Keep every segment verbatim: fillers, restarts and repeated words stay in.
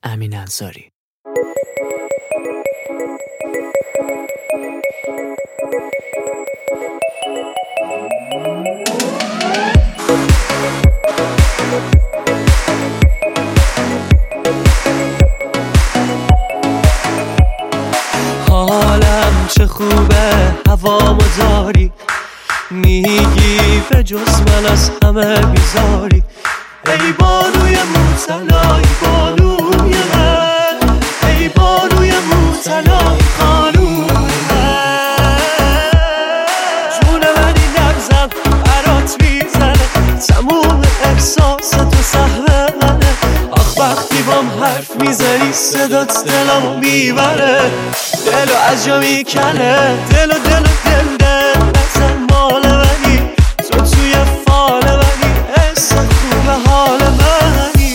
امین انصاری. حالم چه خوبه هوامو داری، میگی به جز من از همه بیزاری. ای بانوی موسلای بانوی من، ای بانوی موسلای خانوم من. جون منی نبزن برات میزنه، تموم احساس تو سهم منه. آخ وقتی بام حرف میزنی صدات دلمو میبره، دلو از جا میکنه. دلو دلو دل دل نزن مال منی، تو توی فال منی، حس خوب حال منی.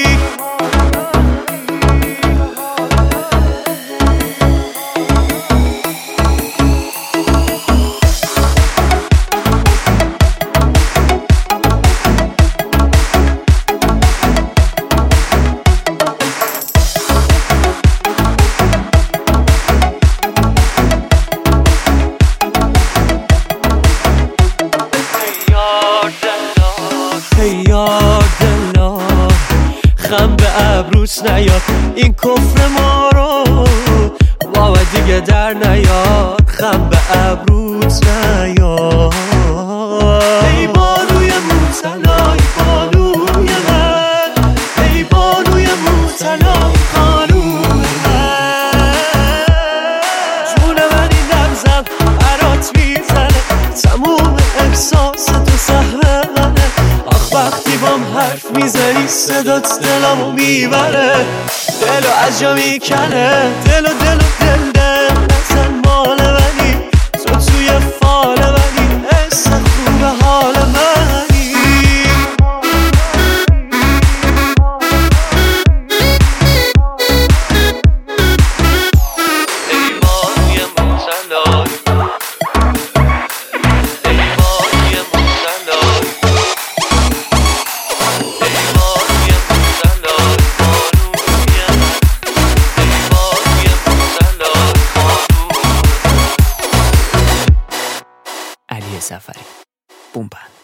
ای یار دلا خم به ابروت نیاد، این کفر ما رو بابا دیگه در نیاد. خم به ابروت نیاد. ای بانوی موسلای بانوی من، ای بانوی موسلای خانوم من. جون منی نبزن برات میزنه، تموم احساس تو سهم منه. آخ وقتی بام حرف میزنی صدات دلمو میبره، دلو از جا میکنه. دلو دلو دل دل نزن مال منی، تو توی فال منی، حس خوب حال منی. ای بانوی موسلای، ای بانوی موسلای، علی سفری. بوم بند.